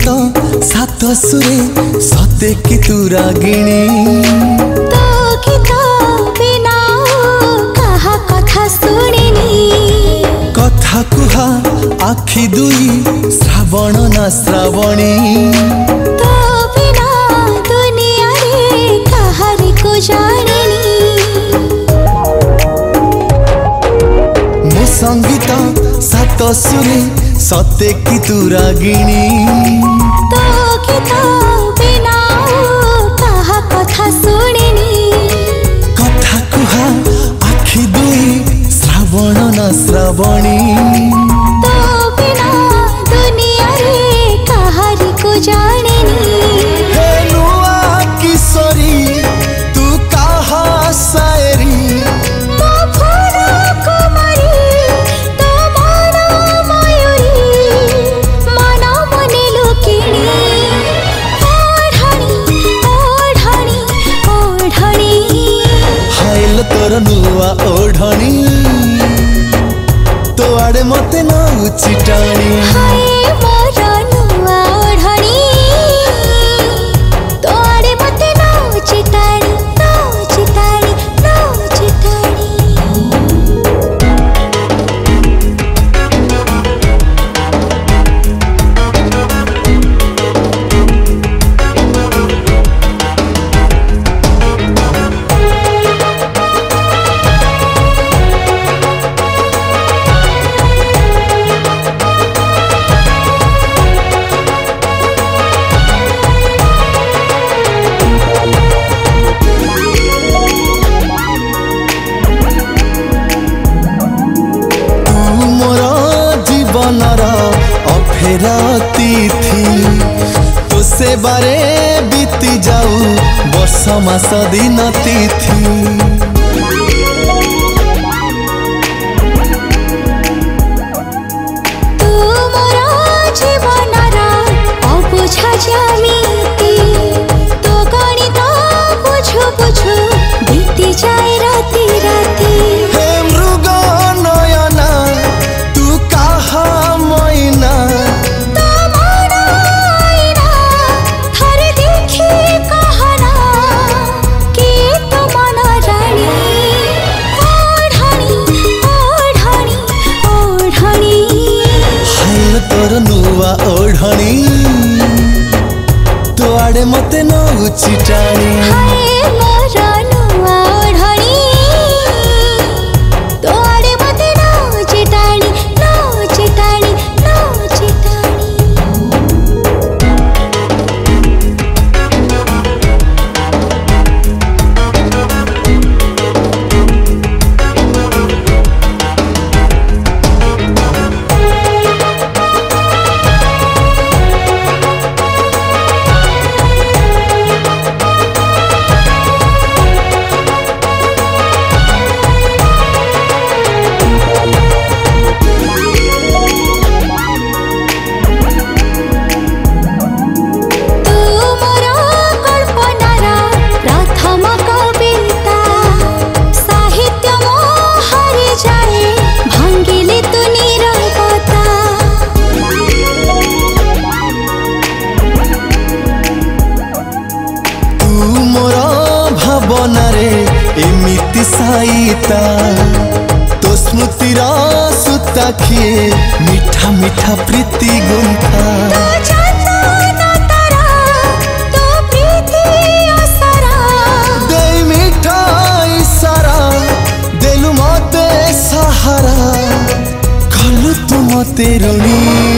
सात सुरे सते कि तू रागिणी तो गीत बिना कहा कथा सुनिनी कथा कुहा आखि दुई श्रावण ना श्रावणी तो बिना दुनिया रे कहारी को जानिनी मो संगीत सात सुरे सते कि तू रागिणी तो गीत बिना कहा कथा सुनिनी कथा कुहा आखि दुई श्रावण ना श्रावणी तो बिना दुनिया रे कहारी को जानिनी हे नुआ किशोरी तू कहा शायरी मो फूल कुमारी तो मन मयूरी मन मने लुकिनी ओढ़णी ओढ़णी ओढ़णी हाइल तोर नुआ ओढ़णी तो आड़े मते न चिटाणी हाय मोर नुआ ओढ़णी तो आड़े मते न चिटाणी न चिटाणी न चिटाणी अफेरा तिथि तो से बारे बीती जाऊ वर्ष मास दिन तिथि तू मोर जीवनर अबुझा ज्यामिति तो गणित बुझु बुझु बीती जाए राति राति हे मृग नयना तू कहा मैना तो मन आईना थरे देखी कहना कि तो मन रानी ओढ़णी ओढ़णी ओढ़णी हाइल तोर नुआ ओढ़णी तो आड़े मते न चिटाणी हाय मोर नुआ ओढ़णी तो आड़े मते न चिटाणी न चिटाणी न चिटाणी तू मोर कल्पनार प्रथम कविता साहित्य मोहरे जाए भंगिले तू नीरवता तू मोर भावना रे एमिति साईता तो स्मृतिर सुता खिए मीठा मीठा प्रीति गुंथा तो चंदन तारा तो प्रीति असरा दे मीठा इशारा देलु मते सहारा कलु तू मते ऋणी